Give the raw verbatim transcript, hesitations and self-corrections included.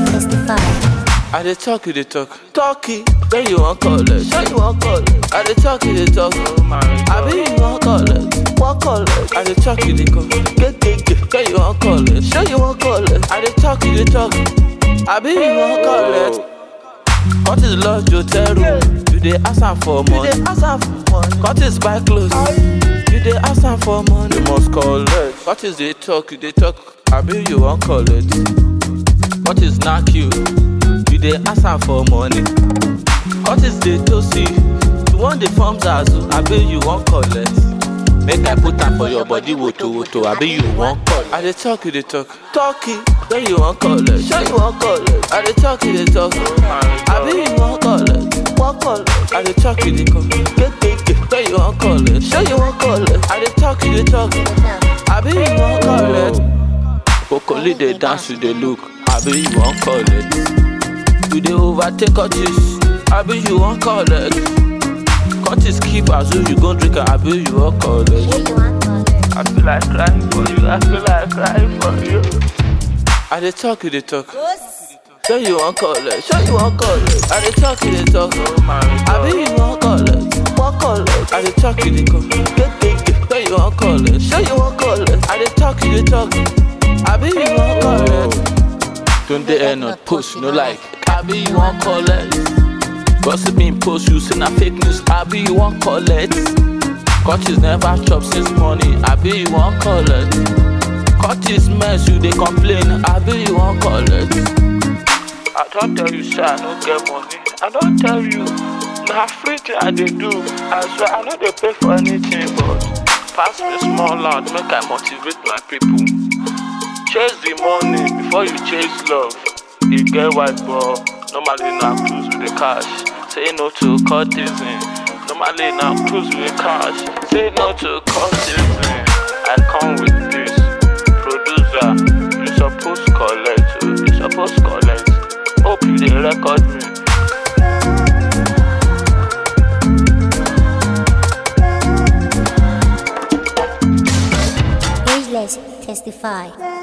Testify. I dey talk, you dey talk. Talkie, then you want call it. Sure you want call it. I dey talk, you dey talk. I be you want call it. Want call it. I dey talk, you dey call. Get get get. Then you want call it. Sure you want call it. I dey talk, you dey talk. I be you want call it. What is love, Joteru? You dey ask am for money. You dey ask am for money. What is buy clothes? You dey ask am for money. You must call it. What is dey talk? You dey talk. I be you want call it. What is knock you? You dey ask am for money. What is the toasty? You want the forms azu? I bet you won't collect. Make I put am for your body, woto woto. I bet you won't call. I dey talk, you dey talk. Talkie, then you won't call it. Sure you won't call it. I dey talk, you dey talk. I bet you won't call it. Won't call it. I dey talk, you dey call. Get get get. Then you won't call it. Sure you won't call it. I dey talk, you dey talk. I bet you won't call it. Kokoli dey dance, you dey look. I bet you won't call it. You dey overtake Curtis, I be you won't call it. Curtis keep as though you gon' drink it, I be you won't call it. I feel like crying for you, I feel like crying for you. I dey talk, you dey talk. Sure you won't call it, sure you won't call it. I dey talk, you dey talk. I be you won't call it, won't call it. I dey talk, you dey call. Get get get. Sure you won't call it, sure you won't call it. I dey talk, you dey talk. I be you won't call it. Don't they end on post, no like. I be you won't call it. Gossip in post, you say na fake news. I be you won't call it. Curtis never chop since morning. I be you won't call it. Curtis mess, you they complain. I be you won't call it. I don't tell you, sir, I don't get money. I don't tell you, na free thing I dey do. I swear I know they pay for anything, but pass me small loud, make I motivate my people. Chase the money before you chase love. You get white ball, normally now cruise with the cash. Say no to courtesan, normally now cruise with cash. Say no to courtesan, I come with this. Producer, you supposed collect, you supposed collect. Hope you dey record me. Ageless, testify.